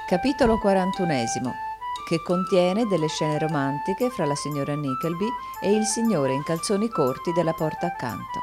Capitolo 41, che contiene delle scene romantiche fra la signora Nickleby e il signore in calzoni corti della porta accanto.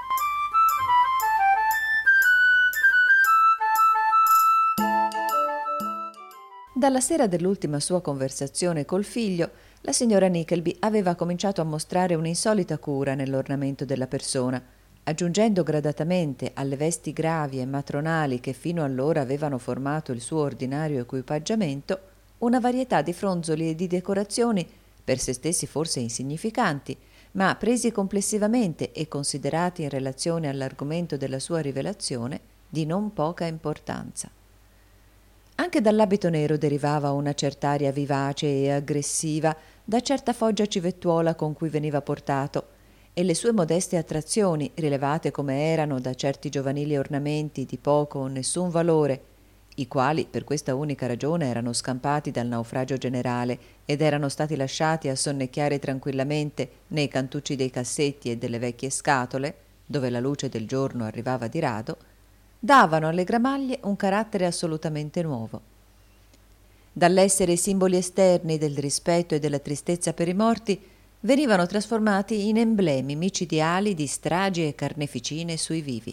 Dalla sera dell'ultima sua conversazione col figlio, la signora Nickleby aveva cominciato a mostrare un'insolita cura nell'ornamento della persona, aggiungendo gradatamente alle vesti gravi e matronali che fino allora avevano formato il suo ordinario equipaggiamento una varietà di fronzoli e di decorazioni, per se stessi forse insignificanti, ma presi complessivamente e considerati in relazione all'argomento della sua rivelazione di non poca importanza. Anche dall'abito nero derivava una cert'aria vivace e aggressiva da certa foggia civettuola con cui veniva portato, e le sue modeste attrazioni, rilevate come erano da certi giovanili ornamenti di poco o nessun valore, i quali per questa unica ragione erano scampati dal naufragio generale ed erano stati lasciati a sonnecchiare tranquillamente nei cantucci dei cassetti e delle vecchie scatole, dove la luce del giorno arrivava di rado, davano alle gramaglie un carattere assolutamente nuovo. Dall'essere simboli esterni del rispetto e della tristezza per i morti, venivano trasformati in emblemi micidiali di stragi e carneficine sui vivi.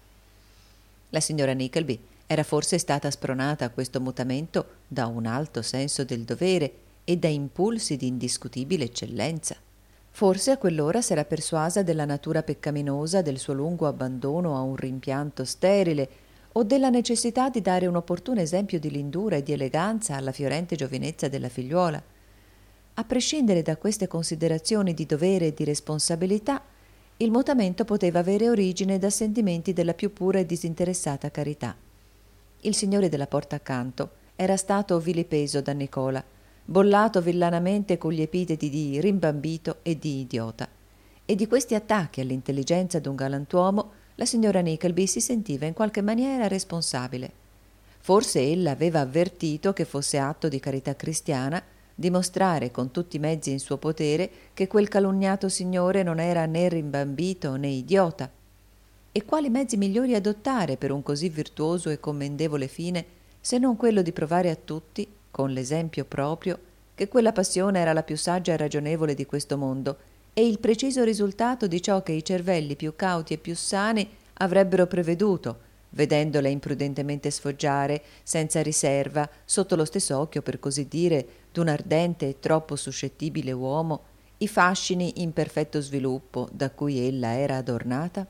La signora Nickleby era forse stata spronata a questo mutamento da un alto senso del dovere e da impulsi di indiscutibile eccellenza. Forse a quell'ora s'era persuasa della natura peccaminosa del suo lungo abbandono a un rimpianto sterile o della necessità di dare un opportuno esempio di lindura e di eleganza alla fiorente giovinezza della figliuola. A prescindere da queste considerazioni di dovere e di responsabilità, il mutamento poteva avere origine da sentimenti della più pura e disinteressata carità. Il signore della porta accanto era stato vilipeso da Nicola, bollato villanamente con gli epiteti di rimbambito e di idiota, e di questi attacchi all'intelligenza d'un galantuomo la signora Nickleby si sentiva in qualche maniera responsabile. Forse ella aveva avvertito che fosse atto di carità cristiana dimostrare con tutti i mezzi in suo potere che quel calunniato signore non era né rimbambito né idiota. E quali mezzi migliori adottare per un così virtuoso e commendevole fine, se non quello di provare a tutti, con l'esempio proprio, che quella passione era la più saggia e ragionevole di questo mondo e il preciso risultato di ciò che i cervelli più cauti e più sani avrebbero preveduto, vedendola imprudentemente sfoggiare, senza riserva, sotto lo stesso occhio, per così dire, d'un ardente e troppo suscettibile uomo, i fascini in perfetto sviluppo da cui ella era adornata?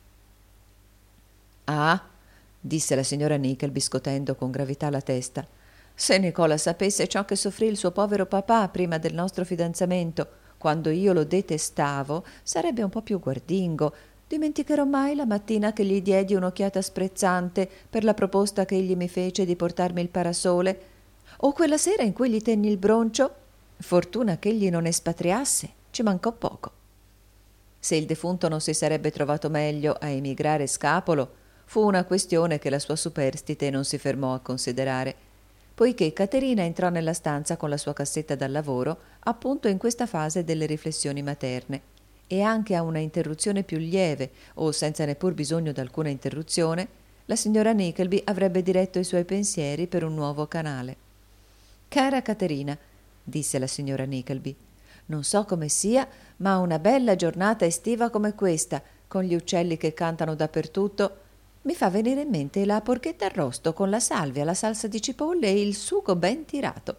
«Ah», disse la signora Nickleby scotendo con gravità la testa, «se Nicola sapesse ciò che soffrì il suo povero papà prima del nostro fidanzamento, quando io lo detestavo, sarebbe un po' più guardingo. Dimenticherò mai la mattina che gli diedi un'occhiata sprezzante per la proposta che egli mi fece di portarmi il parasole, o quella sera in cui gli tenni il broncio. Fortuna che egli non espatriasse, ci mancò poco. Se il defunto non si sarebbe trovato meglio a emigrare scapolo, fu una questione che la sua superstite non si fermò a considerare, poiché Caterina entrò nella stanza con la sua cassetta da lavoro appunto in questa fase delle riflessioni materne, e anche a una interruzione più lieve, o senza neppur bisogno d'alcuna interruzione, la signora Nickleby avrebbe diretto i suoi pensieri per un nuovo canale. «Cara Caterina», disse la signora Nickleby, «non so come sia, ma una bella giornata estiva come questa, con gli uccelli che cantano dappertutto, mi fa venire in mente la porchetta arrosto con la salvia, la salsa di cipolle e il sugo ben tirato.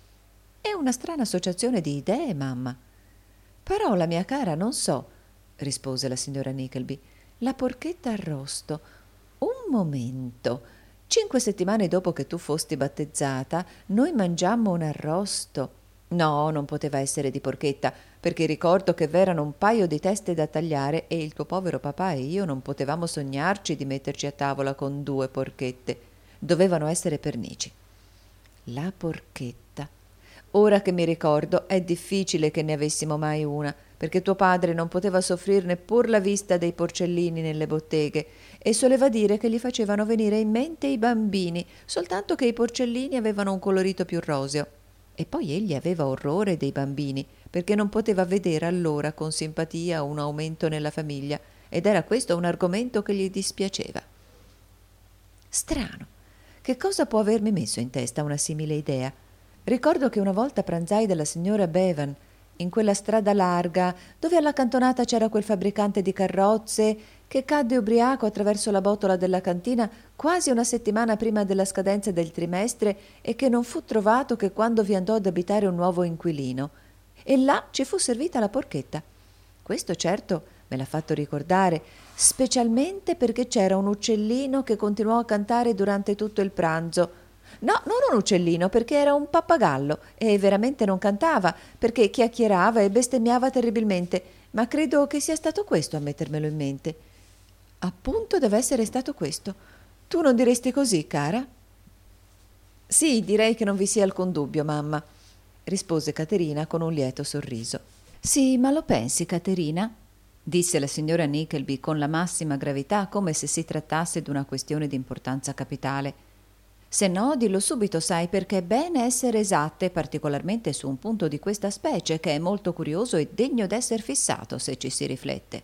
È una strana associazione di idee, mamma». «Parola, mia cara, non so», rispose la signora Nickleby. «La porchetta arrosto. Un momento. 5 settimane dopo che tu fosti battezzata, noi mangiammo un arrosto. No, non poteva essere di porchetta, perché ricordo che v'erano un paio di teste da tagliare e il tuo povero papà e io non potevamo sognarci di metterci a tavola con 2 porchette. Dovevano essere pernici». La porchetta. Ora che mi ricordo, è difficile che ne avessimo mai una, perché tuo padre non poteva soffrir neppur la vista dei porcellini nelle botteghe e soleva dire che gli facevano venire in mente i bambini, soltanto che i porcellini avevano un colorito più roseo. E poi egli aveva orrore dei bambini, perché non poteva vedere allora con simpatia un aumento nella famiglia, ed era questo un argomento che gli dispiaceva. Strano, Che cosa può avermi messo in testa una simile idea? Ricordo che una volta pranzai dalla signora Bevan in quella strada larga dove alla cantonata c'era quel fabbricante di carrozze che cadde ubriaco attraverso la botola della cantina quasi una settimana prima della scadenza del trimestre e che non fu trovato che quando vi andò ad abitare un nuovo inquilino. E là ci fu servita la porchetta. Questo certo me l'ha fatto ricordare, specialmente perché c'era un uccellino che continuò a cantare durante tutto il pranzo. No, non un uccellino, perché era un pappagallo e veramente non cantava, perché chiacchierava e bestemmiava terribilmente, ma credo che sia stato questo a mettermelo in mente. Appunto deve essere stato questo. Tu non diresti così, cara? Sì, direi che non vi sia alcun dubbio, mamma, rispose Caterina con un lieto sorriso. Sì, ma lo pensi, Caterina? Disse la signora Nickleby con la massima gravità, come se si trattasse d'una questione di importanza capitale. Se no, dillo subito, sai, perché è bene essere esatte, particolarmente su un punto di questa specie, che è molto curioso e degno d'esser fissato, se ci si riflette.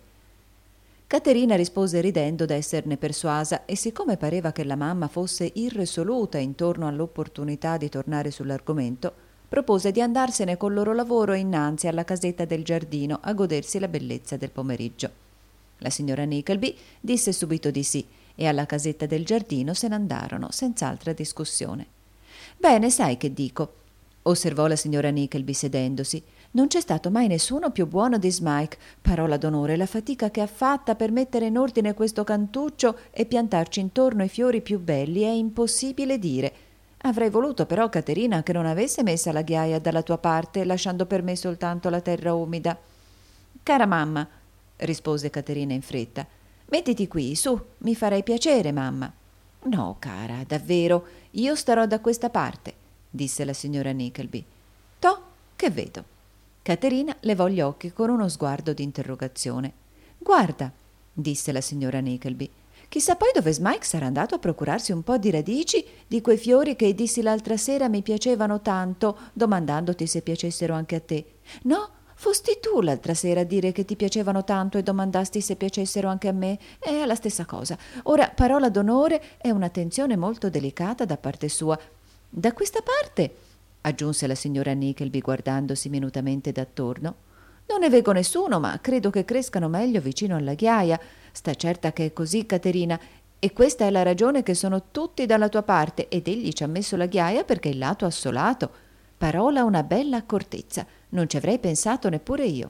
Caterina rispose ridendo d'esserne persuasa, e siccome pareva che la mamma fosse irresoluta intorno all'opportunità di tornare sull'argomento, propose di andarsene col loro lavoro innanzi alla casetta del giardino a godersi la bellezza del pomeriggio. La signora Nickleby disse subito di sì, e alla casetta del giardino se ne andarono senz'altra discussione. «Bene, sai che dico», osservò la signora Nickleby sedendosi. «Non c'è stato mai nessuno più buono di Smike. Parola d'onore, la fatica che ha fatta per mettere in ordine questo cantuccio e piantarci intorno i fiori più belli è impossibile dire. Avrei voluto però, Caterina, che non avesse messa la ghiaia dalla tua parte, lasciando per me soltanto la terra umida». «Cara mamma», rispose Caterina in fretta, «mettiti qui, su, mi farei piacere, mamma». «No, cara, davvero, io starò da questa parte», disse la signora Nickleby. «Toh, che vedo». Caterina levò gli occhi con uno sguardo di interrogazione. «Guarda», disse la signora Nickleby, «chissà poi dove Smike sarà andato a procurarsi un po' di radici di quei fiori che dissi l'altra sera mi piacevano tanto, domandandoti se piacessero anche a te. No? Fosti tu l'altra sera a dire che ti piacevano tanto e domandasti se piacessero anche a me? È la stessa cosa. Ora, parola d'onore, è un'attenzione molto delicata da parte sua. Da questa parte», aggiunse la signora Nickleby guardandosi minutamente d'attorno, «non ne vego nessuno, ma credo che crescano meglio vicino alla ghiaia. Sta certa che è così, Caterina, e questa è la ragione che sono tutti dalla tua parte, ed egli ci ha messo la ghiaia perché è il lato assolato. Parola una bella accortezza, non ci avrei pensato neppure io».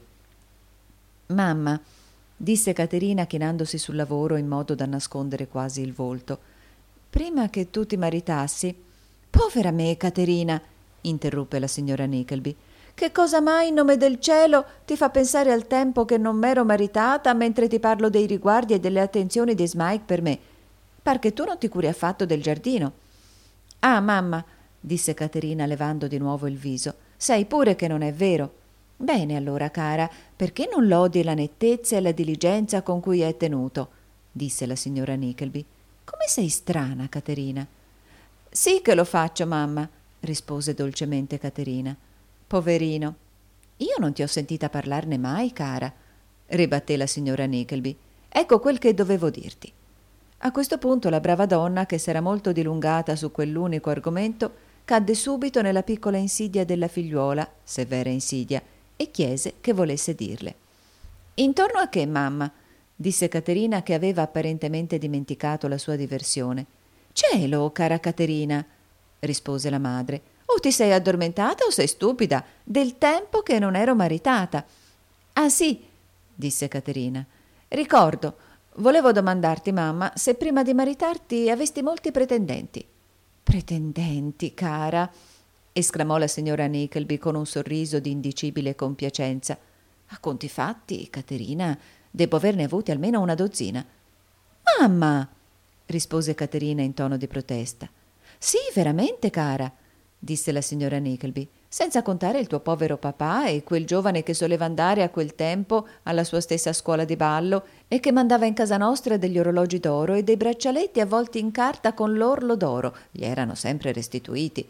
«Mamma», disse Caterina chinandosi sul lavoro in modo da nascondere quasi il volto, «prima che tu ti maritassi». «Povera me, Caterina», interruppe la signora Nickleby, «che cosa mai in nome del cielo ti fa pensare al tempo che non m'ero maritata mentre ti parlo dei riguardi e delle attenzioni di Smike per me? Par che tu non ti curi affatto del giardino». «Ah, mamma», disse Caterina levando di nuovo il viso, «sai pure che non è vero». «Bene allora, cara, perché non lodi la nettezza e la diligenza con cui è tenuto?» disse la signora Nickleby. «Come sei strana, Caterina». «Sì che lo faccio, mamma», rispose dolcemente Caterina. «Poverino». «Io non ti ho sentita parlarne mai, cara», ribatté la signora Nickleby. «Ecco quel che dovevo dirti». A questo punto la brava donna, che s'era molto dilungata su quell'unico argomento, cadde subito nella piccola insidia della figliuola, severa insidia, e chiese che volesse dirle. «Intorno a che, mamma?» disse Caterina, che aveva apparentemente dimenticato la sua diversione. «Cielo, cara Caterina», rispose la madre, «o ti sei addormentata o sei stupida, del tempo che non ero maritata». «Ah sì», disse Caterina, «ricordo, volevo domandarti, mamma, se prima di maritarti avesti molti pretendenti». «Pretendenti, cara», esclamò la signora Nickleby con un sorriso di indicibile compiacenza. «A conti fatti, Caterina, debbo averne avuti almeno una dozzina». «Mamma», rispose Caterina in tono di protesta. «Sì, veramente, cara», disse la signora Nickleby, «senza contare il tuo povero papà e quel giovane che soleva andare a quel tempo alla sua stessa scuola di ballo e che mandava in casa nostra degli orologi d'oro e dei braccialetti avvolti in carta con l'orlo d'oro, gli erano sempre restituiti.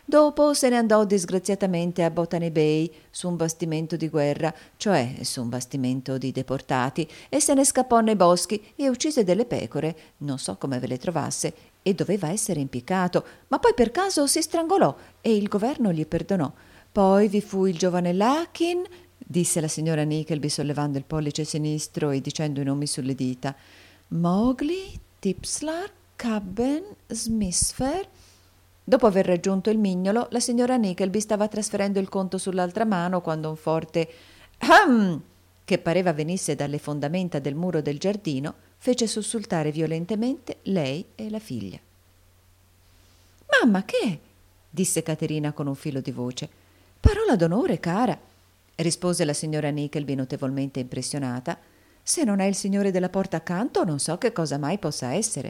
Dopo se ne andò disgraziatamente a Botany Bay su un bastimento di guerra, cioè su un bastimento di deportati, e se ne scappò nei boschi e uccise delle pecore, non so come ve le trovasse, e doveva essere impiccato, ma poi per caso si strangolò e il governo gli perdonò. Poi vi fu il giovane Larkin, disse la signora Nickleby sollevando il pollice sinistro e dicendo i nomi sulle dita. Mowgli, Tipslar, Cubben, Smisfer. Dopo aver raggiunto il mignolo, la signora Nickleby stava trasferendo il conto sull'altra mano quando un forte «Ahm!» che pareva venisse dalle fondamenta del muro del giardino fece sussultare violentemente lei e la figlia. «Mamma, che è?» disse Caterina con un filo di voce. «Parola d'onore, cara», rispose la signora Nickleby notevolmente impressionata. «Se non è il signore della porta accanto, non so che cosa mai possa essere».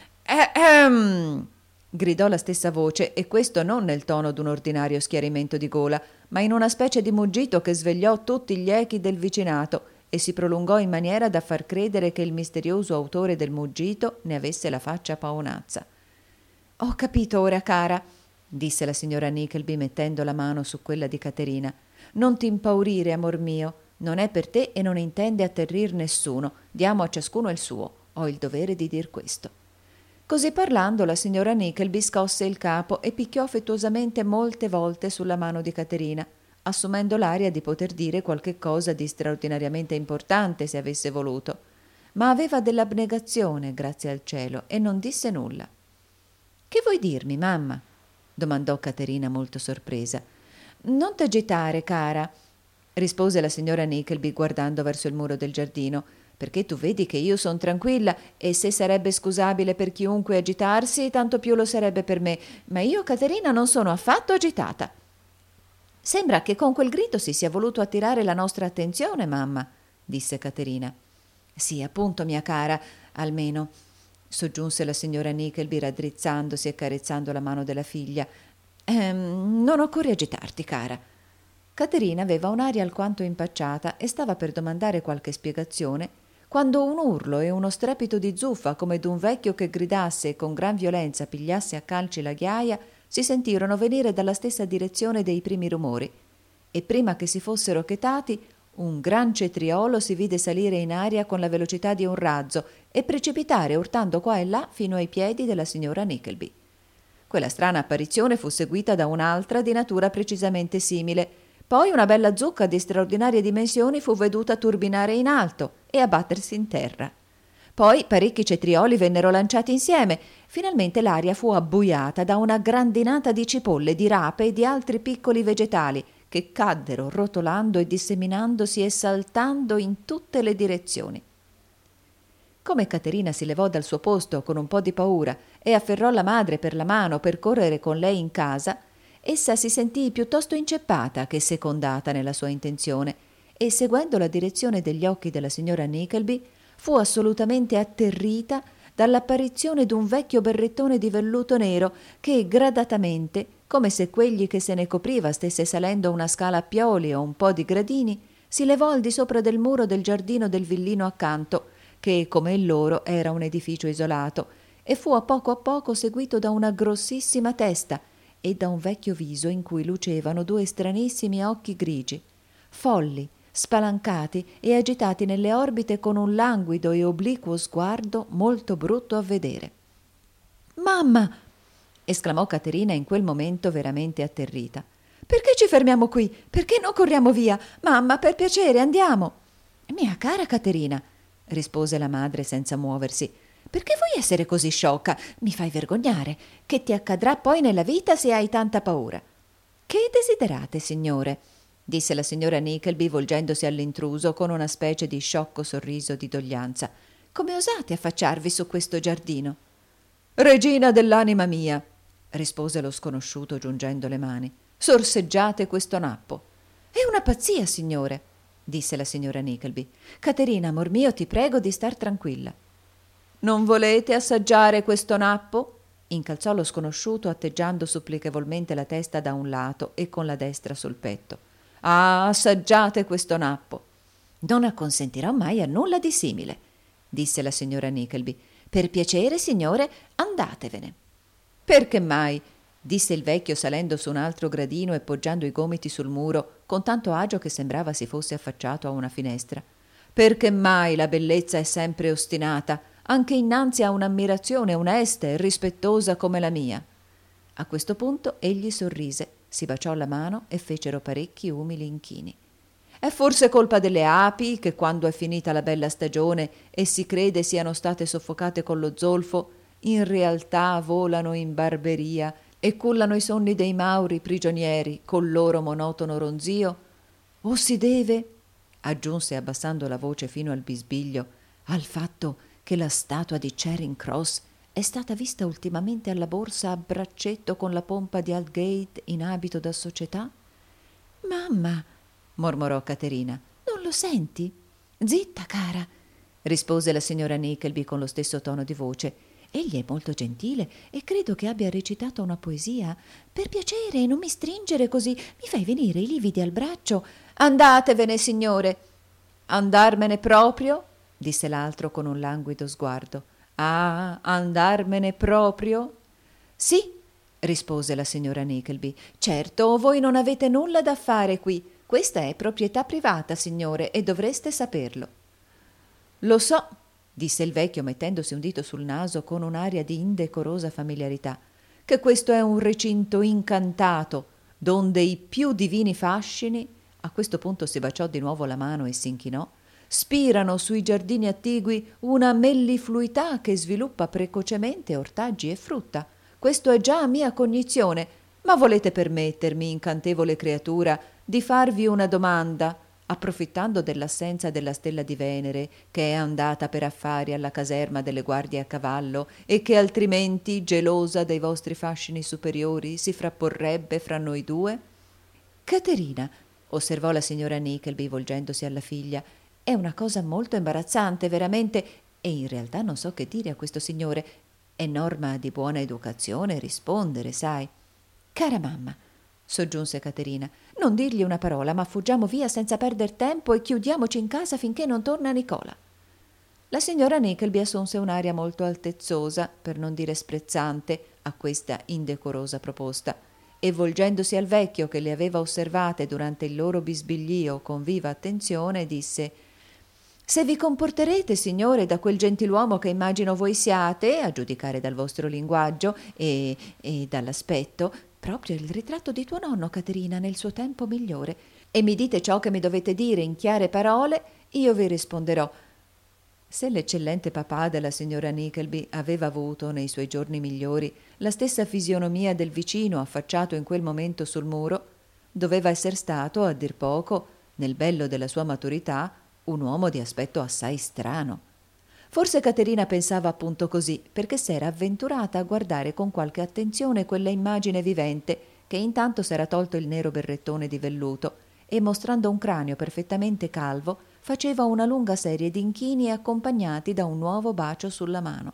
Gridò la stessa voce, e questo non nel tono d'un ordinario schiarimento di gola, ma in una specie di muggito che svegliò tutti gli echi del vicinato e si prolungò in maniera da far credere che il misterioso autore del muggito ne avesse la faccia paonazza. «Ho capito ora, cara», disse la signora Nickleby mettendo la mano su quella di Caterina. «Non ti impaurire, amor mio. Non è per te e non intende atterrir nessuno. Diamo a ciascuno il suo. Ho il dovere di dir questo». Così parlando, la signora Nickleby scosse il capo e picchiò affettuosamente molte volte sulla mano di Caterina, assumendo l'aria di poter dire qualche cosa di straordinariamente importante se avesse voluto. Ma aveva dell'abnegazione, grazie al cielo, e non disse nulla. «Che vuoi dirmi, mamma?» domandò Caterina molto sorpresa. «Non t'agitare, cara», rispose la signora Nickleby guardando verso il muro del giardino, «perché tu vedi che io son tranquilla e se sarebbe scusabile per chiunque agitarsi, tanto più lo sarebbe per me, ma io, Caterina, non sono affatto agitata». «Sembra che con quel grido si sia voluto attirare la nostra attenzione, mamma», disse Caterina. «Sì, appunto, mia cara, almeno», soggiunse la signora Nickleby raddrizzandosi e carezzando la mano della figlia. Non occorre agitarti, cara». Caterina aveva un'aria alquanto impacciata e stava per domandare qualche spiegazione quando un urlo e uno strepito di zuffa come d'un vecchio che gridasse e con gran violenza pigliasse a calci la ghiaia si sentirono venire dalla stessa direzione dei primi rumori, e prima che si fossero chetati un gran cetriolo si vide salire in aria con la velocità di un razzo e precipitare urtando qua e là fino ai piedi della signora Nickleby. Quella strana apparizione fu seguita da un'altra di natura precisamente simile. Poi una bella zucca di straordinarie dimensioni fu veduta turbinare in alto e abbattersi in terra. Poi parecchi cetrioli vennero lanciati insieme. Finalmente l'aria fu abbuiata da una grandinata di cipolle, di rape e di altri piccoli vegetali che caddero rotolando e disseminandosi e saltando in tutte le direzioni. Come Caterina si levò dal suo posto con un po' di paura e afferrò la madre per la mano per correre con lei in casa, essa si sentì piuttosto inceppata che secondata nella sua intenzione e, seguendo la direzione degli occhi della signora Nickleby, fu assolutamente atterrita dall'apparizione d'un vecchio berrettone di velluto nero che gradatamente, come se quegli che se ne copriva stesse salendo una scala a pioli o un po' di gradini, si levò al di sopra del muro del giardino del villino accanto, che, come il loro, era un edificio isolato, e fu a poco seguito da una grossissima testa e da un vecchio viso in cui lucevano due stranissimi occhi grigi, folli, spalancati e agitati nelle orbite con un languido e obliquo sguardo molto brutto a vedere. «Mamma!» esclamò Caterina in quel momento veramente atterrita. «Perché ci fermiamo qui? Perché non corriamo via? Mamma, per piacere, andiamo!» «Mia cara Caterina», rispose la madre senza muoversi, «perché vuoi essere così sciocca? Mi fai vergognare. Che ti accadrà poi nella vita se hai tanta paura?» «Che desiderate, signore?» disse la signora Nickleby volgendosi all'intruso con una specie di sciocco sorriso di doglianza. «Come osate affacciarvi su questo giardino?» «Regina dell'anima mia», rispose lo sconosciuto giungendo le mani, «sorseggiate questo nappo». «È una pazzia, signore», disse la signora Nickleby. «Caterina, amor mio, ti prego di star tranquilla». «Non volete assaggiare questo nappo?» incalzò lo sconosciuto atteggiando supplichevolmente la testa da un lato e con la destra sul petto. «Ah, assaggiate questo nappo». «Non acconsentirò mai a nulla di simile», disse la signora Nickleby. «Per piacere, signore, andatevene». «Perché mai?» disse il vecchio salendo su un altro gradino e poggiando i gomiti sul muro con tanto agio che sembrava si fosse affacciato a una finestra. Perché mai la bellezza è sempre ostinata, anche innanzi a un'ammirazione onesta e rispettosa come la mia? A questo punto egli sorrise, si baciò la mano e fecero parecchi umili inchini. È forse colpa delle api che quando è finita la bella stagione e si crede siano state soffocate con lo zolfo, in realtà volano in barberia e cullano i sonni dei mauri prigionieri col loro monotono ronzio? O si deve, aggiunse abbassando la voce fino al bisbiglio, al fatto che la statua di Charing Cross è stata vista ultimamente alla borsa a braccetto con la pompa di Aldgate in abito da società? Mamma, mormorò Caterina, non lo senti? Zitta, cara, rispose la signora Nickleby con lo stesso tono di voce. Egli è molto gentile e credo che abbia recitato una poesia. Per piacere, non mi stringere così, mi fai venire i lividi al braccio. Andatevene, signore. Andarmene proprio? Disse l'altro con un languido sguardo. Ah, andarmene proprio? Sì, rispose la signora Nickleby. Certo, voi non avete nulla da fare qui. Questa è proprietà privata, signore, e dovreste saperlo. Lo so, disse il vecchio mettendosi un dito sul naso con un'aria di indecorosa familiarità, che questo è un recinto incantato, donde i più divini fascini, a questo punto si baciò di nuovo la mano e s'inchinò, spirano sui giardini attigui una mellifluità che sviluppa precocemente ortaggi e frutta. Questo è già a mia cognizione, ma volete permettermi, incantevole creatura, di farvi una domanda, approfittando dell'assenza della stella di Venere, che è andata per affari alla caserma delle guardie a cavallo e che altrimenti, gelosa dei vostri fascini superiori, si frapporrebbe fra noi due? Caterina, osservò la signora Nickleby volgendosi alla figlia, è una cosa molto imbarazzante, veramente, e in realtà non so che dire a questo signore. È norma di buona educazione rispondere, sai. Cara mamma, soggiunse Caterina, non dirgli una parola, ma fuggiamo via senza perder tempo e chiudiamoci in casa finché non torna Nicola. La signora Nickleby assunse un'aria molto altezzosa, per non dire sprezzante, a questa indecorosa proposta, e volgendosi al vecchio che le aveva osservate durante il loro bisbiglio con viva attenzione, disse: «Se vi comporterete, signore, da quel gentiluomo che immagino voi siate, a giudicare dal vostro linguaggio e dall'aspetto, proprio il ritratto di tuo nonno, Caterina, nel suo tempo migliore, e mi dite ciò che mi dovete dire in chiare parole, io vi risponderò». Se l'eccellente papà della signora Nickleby aveva avuto, nei suoi giorni migliori, la stessa fisionomia del vicino affacciato in quel momento sul muro, doveva esser stato, a dir poco, nel bello della sua maturità, un uomo di aspetto assai strano. Forse Caterina pensava appunto così, perché s'era avventurata a guardare con qualche attenzione quella immagine vivente che intanto s'era tolto il nero berrettone di velluto e, mostrando un cranio perfettamente calvo, faceva una lunga serie di inchini accompagnati da un nuovo bacio sulla mano.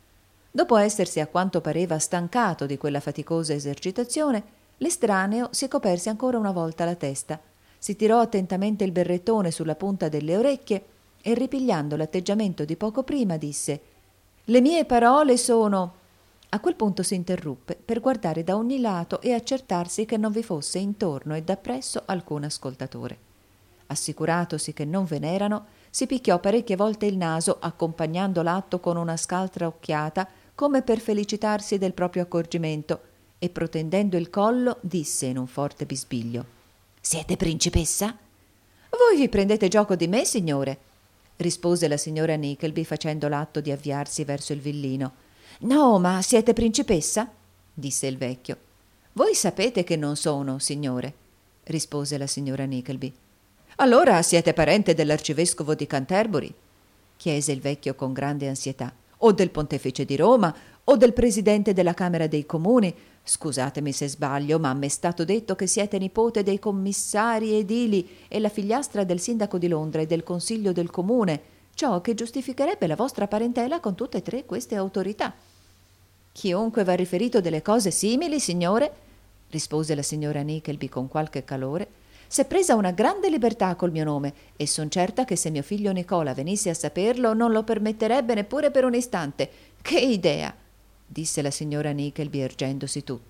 Dopo essersi a quanto pareva stancato di quella faticosa esercitazione, l'estraneo si coperse ancora una volta la testa, si tirò attentamente il berrettone sulla punta delle orecchie e, ripigliando l'atteggiamento di poco prima, disse: «Le mie parole sono…» A quel punto si interruppe per guardare da ogni lato e accertarsi che non vi fosse intorno e dappresso alcun ascoltatore. Assicuratosi che non ve n'erano, si picchiò parecchie volte il naso, accompagnando l'atto con una scaltra occhiata, come per felicitarsi del proprio accorgimento, e protendendo il collo disse in un forte bisbiglio: «Siete principessa?» «Voi vi prendete gioco di me, signore», rispose la signora Nickleby facendo l'atto di avviarsi verso il villino. «No, ma siete principessa?» disse il vecchio. «Voi sapete che non sono, signore», rispose la signora Nickleby. «Allora siete parente dell'arcivescovo di Canterbury?» chiese il vecchio con grande ansietà. «O del pontefice di Roma, o del presidente della Camera dei Comuni? Scusatemi se sbaglio, ma m'è stato detto che siete nipote dei commissari edili e la figliastra del sindaco di Londra e del consiglio del comune, ciò che giustificherebbe la vostra parentela con tutte e tre queste autorità». «Chiunque va riferito delle cose simili, signore», rispose la signora Nickleby con qualche calore, «s'è presa una grande libertà col mio nome e son certa che se mio figlio Nicola venisse a saperlo non lo permetterebbe neppure per un istante. Che idea!» disse la signora Nickleby ergendosi tutta.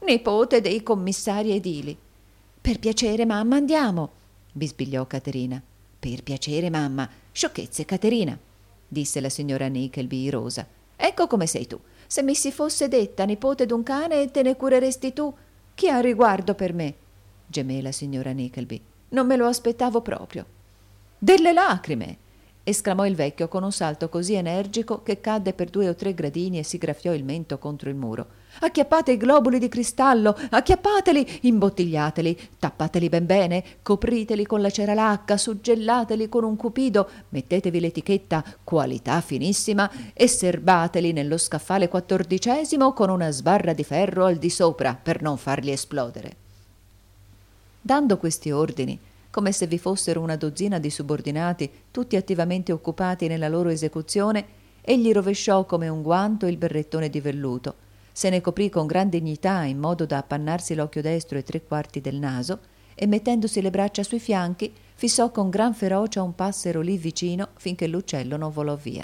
nipote dei commissari edili. Per piacere, mamma, andiamo, bisbigliò Caterina. Per piacere, mamma. Sciocchezze, Caterina, disse la signora Nickleby irosa. Ecco come sei tu. Se mi si fosse detta nipote d'un cane, te ne cureresti tu. Chi ha riguardo per me? Gemé la signora Nickleby. Non me lo aspettavo proprio. Delle lacrime! Esclamò il vecchio con un salto così energico che cadde per 2 o 3 gradini e si graffiò il mento contro il muro. Acchiappate i globuli di cristallo, acchiappateli, imbottigliateli, tappateli ben bene, copriteli con la cera lacca, suggellateli con un cupido, mettetevi l'etichetta qualità finissima e serbateli nello scaffale 14° con una sbarra di ferro al di sopra per non farli esplodere. Dando questi ordini, come se vi fossero una dozzina di subordinati, tutti attivamente occupati nella loro esecuzione, egli rovesciò come un guanto il berrettone di velluto, se ne coprì con gran dignità in modo da appannarsi l'occhio destro e 3/4 del naso e, mettendosi le braccia sui fianchi, fissò con gran ferocia un passero lì vicino finché l'uccello non volò via.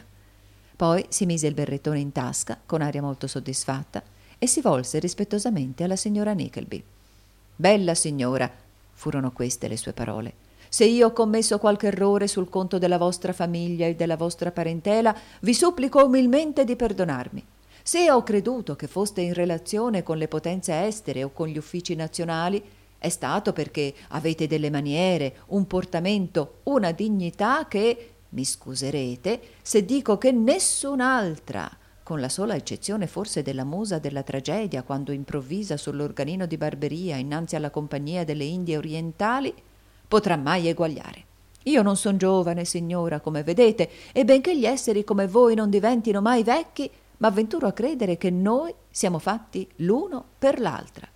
Poi si mise il berrettone in tasca con aria molto soddisfatta e si volse rispettosamente alla signora Nickleby. «Bella signora», furono queste le sue parole, «se io ho commesso qualche errore sul conto della vostra famiglia e della vostra parentela, vi supplico umilmente di perdonarmi. Se ho creduto che foste in relazione con le potenze estere o con gli uffici nazionali, è stato perché avete delle maniere, un portamento, una dignità che, mi scuserete, se dico che nessun'altra, con la sola eccezione forse della musa della tragedia quando improvvisa sull'organino di Barberia innanzi alla compagnia delle Indie orientali, potrà mai eguagliare. Io non son giovane, signora, come vedete, e benché gli esseri come voi non diventino mai vecchi, m'avventuro a credere che noi siamo fatti l'uno per l'altra».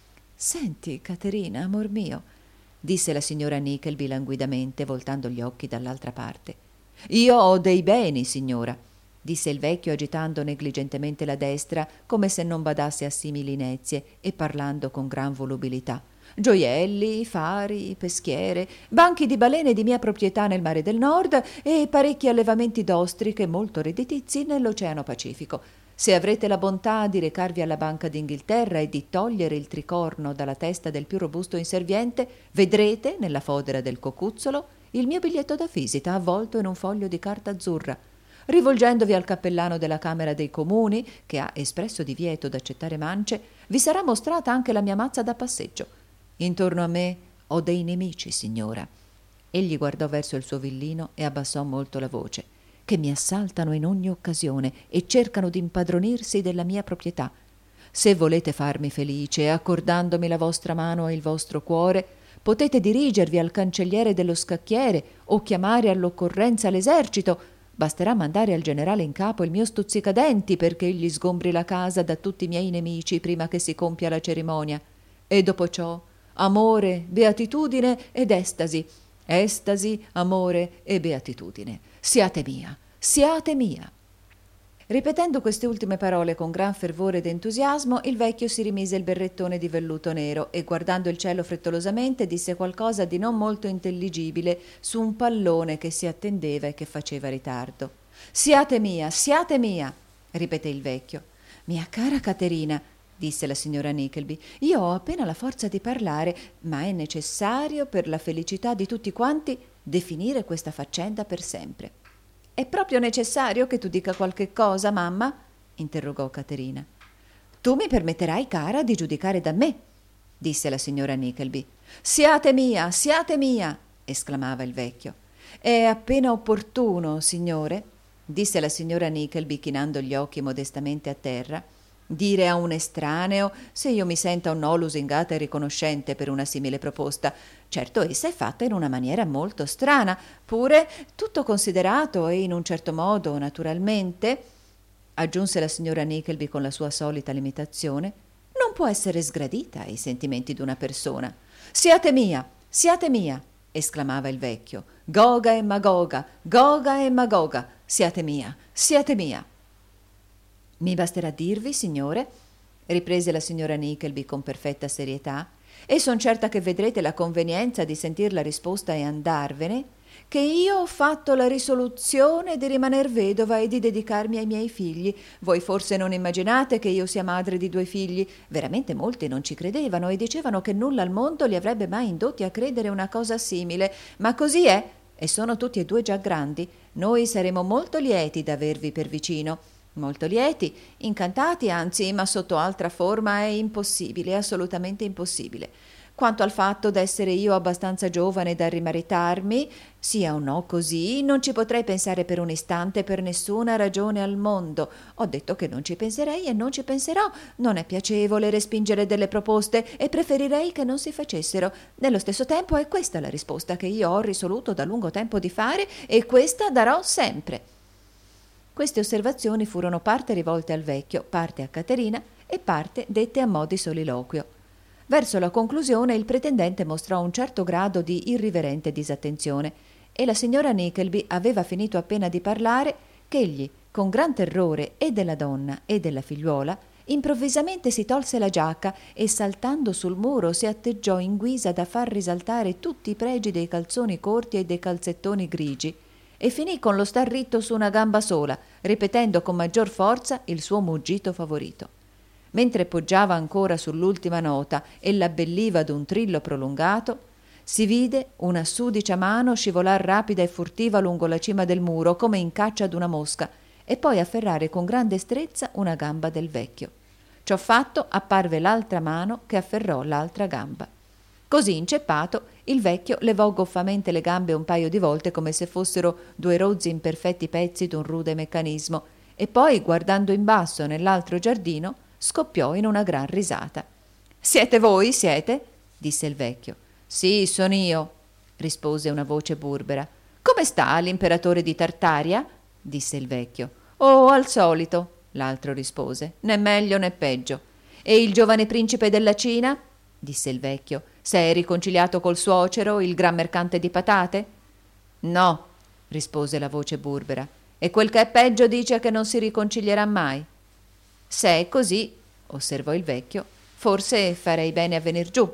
«Senti, Caterina, amor mio», disse la signora Nickleby languidamente, voltando gli occhi dall'altra parte. «Io ho dei beni, signora», disse il vecchio agitando negligentemente la destra come se non badasse a simili inezie e parlando con gran volubilità. «Gioielli, fari, peschiere, banchi di balene di mia proprietà nel mare del nord e parecchi allevamenti d'ostriche molto redditizi nell'oceano Pacifico. Se avrete la bontà di recarvi alla Banca d'Inghilterra e di togliere il tricorno dalla testa del più robusto inserviente, vedrete nella fodera del cocuzzolo il mio biglietto da visita avvolto in un foglio di carta azzurra. Rivolgendovi al cappellano della Camera dei Comuni, che ha espresso divieto d'accettare mance, vi sarà mostrata anche la mia mazza da passeggio. Intorno a me ho dei nemici, signora». Egli guardò verso il suo villino e abbassò molto la voce, «che mi assaltano in ogni occasione e cercano di impadronirsi della mia proprietà. Se volete farmi felice, accordandomi la vostra mano e il vostro cuore, potete dirigervi al cancelliere dello scacchiere o chiamare all'occorrenza l'esercito. Basterà mandare al generale in capo il mio stuzzicadenti perché egli sgombri la casa da tutti i miei nemici prima che si compia la cerimonia. E dopo ciò, amore, beatitudine ed estasi. Estasi, amore e beatitudine. Siate mia, siate mia». Ripetendo queste ultime parole con gran fervore ed entusiasmo, il vecchio si rimise il berrettone di velluto nero e, guardando il cielo frettolosamente, disse qualcosa di non molto intelligibile su un pallone che si attendeva e che faceva ritardo. «Siate mia, ripeté il vecchio. «Mia cara Caterina», disse la signora Nickleby, «io ho appena la forza di parlare, ma è necessario, per la felicità di tutti quanti, definire questa faccenda per sempre». «È proprio necessario che tu dica qualche cosa, mamma?» interrogò Caterina. «Tu mi permetterai, cara, di giudicare da me», disse la signora Nickleby. Siate mia», esclamava il vecchio. «È appena opportuno, signore», disse la signora Nickleby chinando gli occhi modestamente a terra, «dire a un estraneo se io mi senta o no lusingata e riconoscente per una simile proposta. Certo, essa è fatta in una maniera molto strana, pure tutto considerato e in un certo modo, naturalmente», aggiunse la signora Nickleby con la sua solita limitazione, «non può essere sgradita ai sentimenti d'una persona». Siate mia», esclamava il vecchio. Goga e Magoga, siate mia». «Mi basterà dirvi, signore», riprese la signora Nickleby con perfetta serietà, «e son certa che vedrete la convenienza di sentir la risposta e andarvene, che io ho fatto la risoluzione di rimaner vedova e di dedicarmi ai miei figli. Voi forse non immaginate che io sia madre di 2 figli. Veramente molti non ci credevano e dicevano che nulla al mondo li avrebbe mai indotti a credere una cosa simile, ma così è, e sono tutti e 2 già grandi. Noi saremo molto lieti d'avervi per vicino. Molto lieti, incantati anzi, ma sotto altra forma è impossibile, assolutamente impossibile. Quanto al fatto d'essere io abbastanza giovane da rimaritarmi, sia o no così, non ci potrei pensare per un istante per nessuna ragione al mondo. Ho detto che non ci penserei e non ci penserò. Non è piacevole respingere delle proposte e preferirei che non si facessero. Nello stesso tempo è questa la risposta che io ho risoluto da lungo tempo di fare e questa darò sempre. Queste osservazioni furono parte rivolte al vecchio, parte a Caterina e parte dette a mo' di soliloquio. Verso la conclusione il pretendente mostrò un certo grado di irriverente disattenzione e la signora Nickleby aveva finito appena di parlare ch'egli, con gran terrore e della donna e della figliuola, improvvisamente si tolse la giacca e saltando sul muro si atteggiò in guisa da far risaltare tutti i pregi dei calzoni corti e dei calzettoni grigi e finì con lo star ritto su una gamba sola, ripetendo con maggior forza il suo muggito favorito. Mentre poggiava ancora sull'ultima nota e l'abbelliva d'un trillo prolungato, si vide una sudicia mano scivolar rapida e furtiva lungo la cima del muro come in caccia d'una mosca e poi afferrare con gran destrezza una gamba del vecchio. Ciò fatto apparve l'altra mano che afferrò l'altra gamba. Così inceppato, il vecchio levò goffamente le gambe un paio di volte come se fossero 2 rozzi imperfetti pezzi d'un rude meccanismo e poi, guardando in basso nell'altro giardino, scoppiò in una gran risata. «Siete voi, siete?» disse il vecchio. «Sì, son io», rispose una voce burbera. «Come sta l'imperatore di Tartaria?» disse il vecchio. «Oh, al solito», l'altro rispose, «né meglio né peggio». «E il giovane principe della Cina?» disse il vecchio. «S'è riconciliato col suocero, il gran mercante di patate?» «No», rispose la voce burbera. «E quel che è peggio dice che non si riconcilierà mai». «Se è così», osservò il vecchio, «forse farei bene a venir giù».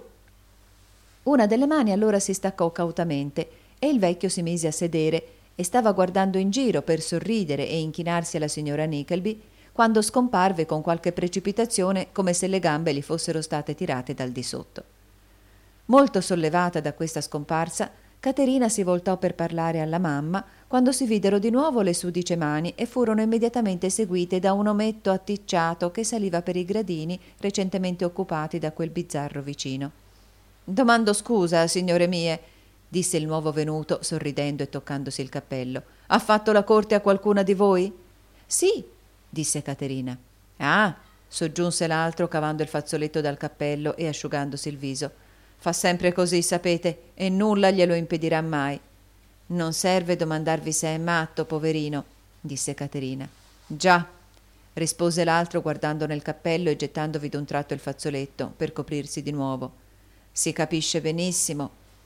Una delle mani allora si staccò cautamente e il vecchio si mise a sedere e stava guardando in giro per sorridere e inchinarsi alla signora Nickleby quando scomparve con qualche precipitazione come se le gambe gli fossero state tirate dal di sotto. Molto sollevata da questa scomparsa, Caterina si voltò per parlare alla mamma quando si videro di nuovo le sudice mani e furono immediatamente seguite da un ometto atticciato che saliva per i gradini recentemente occupati da quel bizzarro vicino. «Domando scusa, signore mie», disse il nuovo venuto sorridendo e toccandosi il cappello. «Ha fatto la corte a qualcuna di voi?» «Sì», disse Caterina. «Ah», soggiunse l'altro cavando il fazzoletto dal cappello e asciugandosi il viso. «Fa sempre così, sapete, e nulla glielo impedirà mai». «Non serve domandarvi se è matto, poverino», disse Caterina. «Già», rispose l'altro guardando nel cappello e gettandovi d'un tratto il fazzoletto per coprirsi di nuovo. «Si capisce benissimo».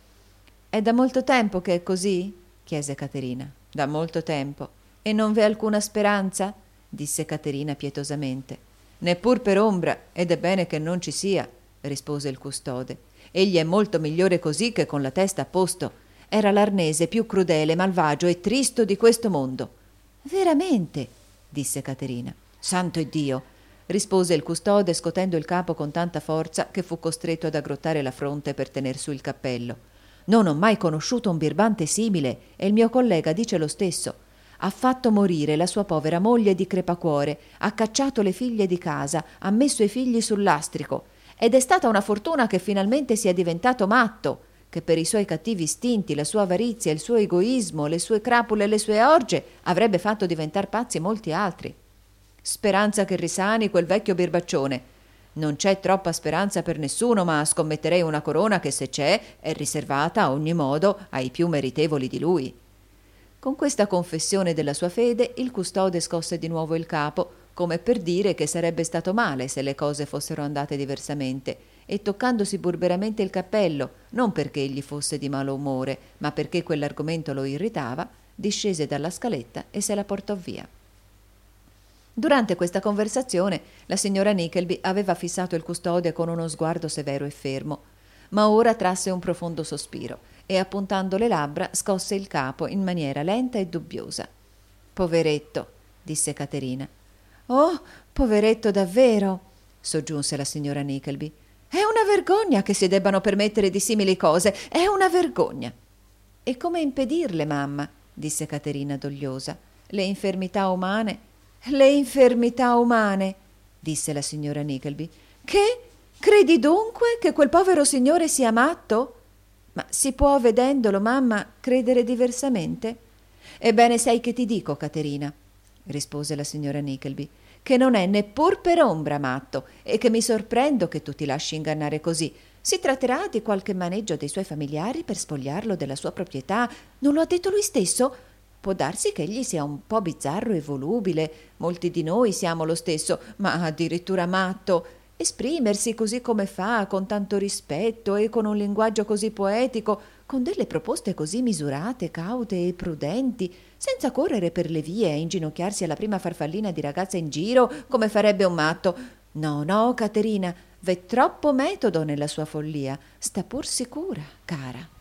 «È da molto tempo che è così?» chiese Caterina. «Da molto tempo». «E non v'è alcuna speranza?» disse Caterina pietosamente. «Neppur per ombra, ed è bene che non ci sia», rispose il custode. «Egli è molto migliore così che con la testa a posto. Era l'arnese più crudele, malvagio e tristo di questo mondo». «Veramente?» disse Caterina. «Santo Iddio!» rispose il custode scotendo il capo con tanta forza che fu costretto ad aggrottare la fronte per tener su il cappello. «Non ho mai conosciuto un birbante simile e il mio collega dice lo stesso. Ha fatto morire la sua povera moglie di crepacuore, ha cacciato le figlie di casa, ha messo i figli sul lastrico. Ed è stata una fortuna che finalmente sia diventato matto, che per i suoi cattivi istinti, la sua avarizia, il suo egoismo, le sue crapule e le sue orge avrebbe fatto diventar pazzi molti altri. Speranza che risani quel vecchio birbaccione. Non c'è troppa speranza per nessuno, ma scommetterei una corona che se c'è è riservata a ogni modo ai più meritevoli di lui». Con questa confessione della sua fede il custode scosse di nuovo il capo, come per dire che sarebbe stato male se le cose fossero andate diversamente, e toccandosi burberamente il cappello, non perché egli fosse di malo umore, ma perché quell'argomento lo irritava, discese dalla scaletta e se la portò via. Durante questa conversazione la signora Nickleby aveva fissato il custode con uno sguardo severo e fermo, ma ora trasse un profondo sospiro e appuntando le labbra scosse il capo in maniera lenta e dubbiosa. «Poveretto», disse Caterina. «Oh, poveretto davvero», soggiunse la signora Nickleby. «È una vergogna che si debbano permettere di simili cose, è una vergogna». «E come impedirle, mamma?» disse Caterina dogliosa. «Le infermità umane?» «Le infermità umane», disse la signora Nickleby. «Che? Credi dunque che quel povero signore sia matto?» «Ma si può, vedendolo, mamma, credere diversamente?» «Ebbene, sai che ti dico, Caterina», rispose la signora Nickleby, «che non è neppur per ombra matto e che mi sorprendo che tu ti lasci ingannare così. Si tratterà di qualche maneggio dei suoi familiari per spogliarlo della sua proprietà. Non lo ha detto lui stesso? Può darsi che egli sia un po' bizzarro e volubile, molti di noi siamo lo stesso, ma addirittura matto. Esprimersi così come fa, con tanto rispetto e con un linguaggio così poetico, con delle proposte così misurate, caute e prudenti, senza correre per le vie e inginocchiarsi alla prima farfallina di ragazza in giro, come farebbe un matto. No, no, Caterina, v'è troppo metodo nella sua follia. Sta pur sicura, cara».